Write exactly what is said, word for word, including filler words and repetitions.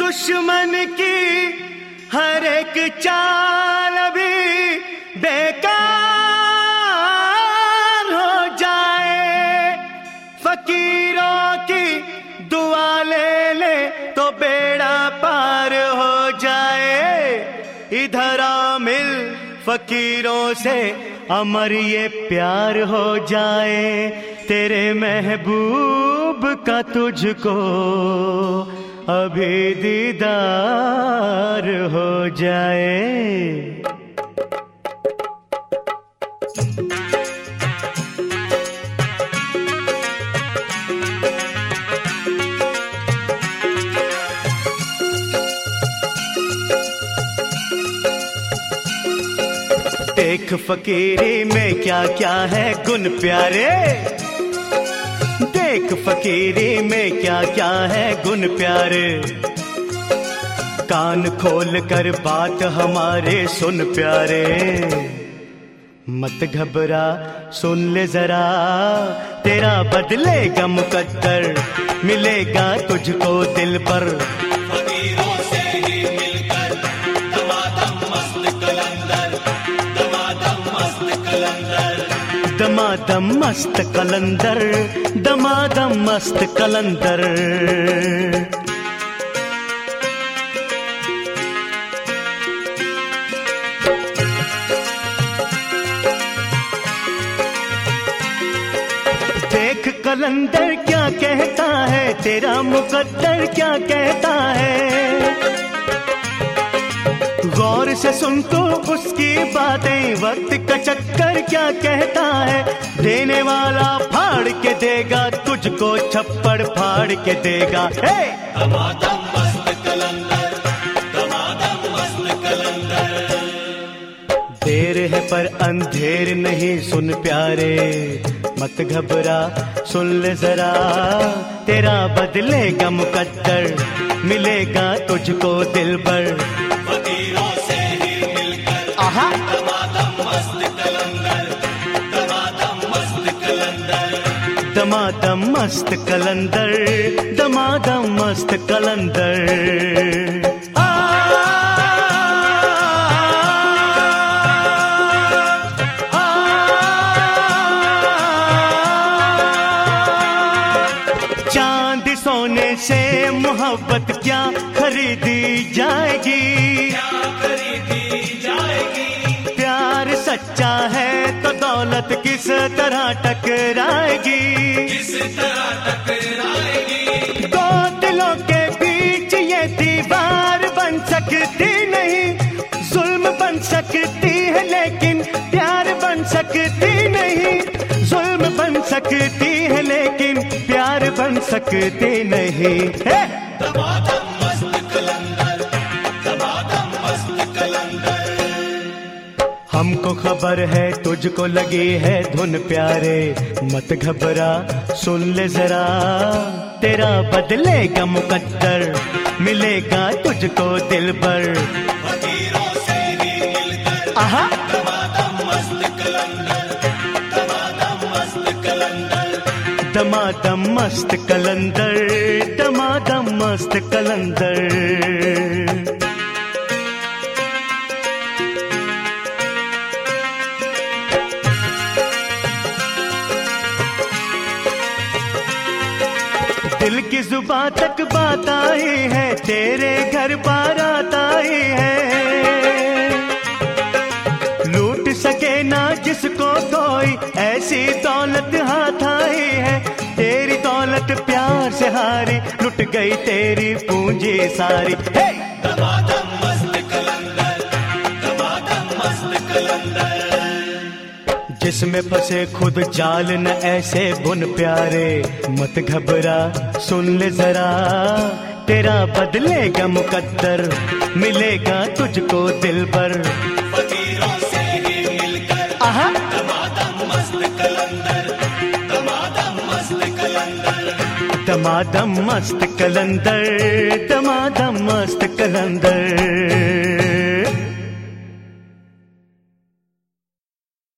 दुश्मन की हर एक चाल भी बेकार हो जाए। फकीरों की दुआ ले ले तो बेड़ा पार हो जाए। इधर आ मिल फकीरों से अमर ये प्यार हो जाए। तेरे महबूब का तुझको अभी दीदार हो जाए। देख फकीरी में क्या क्या है गुण प्यारे। देख फकीरी में क्या क्या है गुण प्यारे। कान खोल कर बात हमारे सुन प्यारे। मत घबरा सुन ले जरा, तेरा बदलेगा मुकद्दर, मिलेगा तुझको दिल पर। फकीरों से ही मिलकर दमादम मस्त कलंदर, दमादम मस्त कलंदर, दमादम मस्त कलंदर, दमादम मस्त कलंदर। देख कलंदर क्या कहता है, तेरा मुकद्दर क्या कहता है। गौर से सुन तो उसकी बातें, वक्त का चक्कर क्या कहता है। देने वाला फाड़ के देगा तुझको, छप्पड़ फाड़ के देगा। हे! दमादम मस्त कलंदर, दमादम मस्त कलंदर। देर है पर अंधेर नहीं सुन प्यारे। मत घबरा सुन ले जरा, तेरा बदलेगा मुकद्दर, मिलेगा तुझको दिल पर। फकीरों से ही मिलकर आहा दमादम मस्त कलंदर, दमादम मस्त कलंदर, दमादम मस्त कलंदर, दमादम मस्त कलंदर। चांद सोने से मोहब्बत क्या खरीदी जाएगी, क्या खरीदी जाएगी। प्यार सच्चा है तो दौलत किस तरह टकराएगी, किस तरह टकराएगी। दो दिलों के बीच ये दीवार बन सकती नहीं, जुल्म बन सकती है लेकिन प्यार बन सकती नहीं। जुल्म बन सकती है लेकिन प्यार बन सकती नहीं। हे! दमादम मस्त कलंदर, दमादम मस्त कलंदर। हमको खबर है तुझको लगी है धुन प्यारे। मत घबरा सुन ले जरा, तेरा बदलेगा मुकद्दर, मिलेगा तुझको दिल पर। फकीरों से ही मिलकर आहा दमादम मस्त कलंदर, दमादम मस्त कलंदर, दमादम मस्त कलंदर, दमादम मस्त कलंदर। दिल की जुबां तक बात आई है, तेरे घर बारात आई है। लूट सके ना जिसको कोई ऐसी दौलत हाथ आई है। तेरी दौलत प्यार से हारी, लुट गई तेरी पूंजी सारी। हे! दमादम मस्त कलंदर, दमादम मस्त कलंदर। जिसमें फंसे खुद जाल न ऐसे बुन प्यारे। मत घबरा सुन ले जरा, तेरा बदलेगा मुकद्दर, मिलेगा तुझको दिल पर। फकीरों से ही मिलकर आहा दमादम मस्त कलंदर, दमादम मस्त कलंदर, दमादम मस्त कलंदर, दमादम मस्त कलंदर।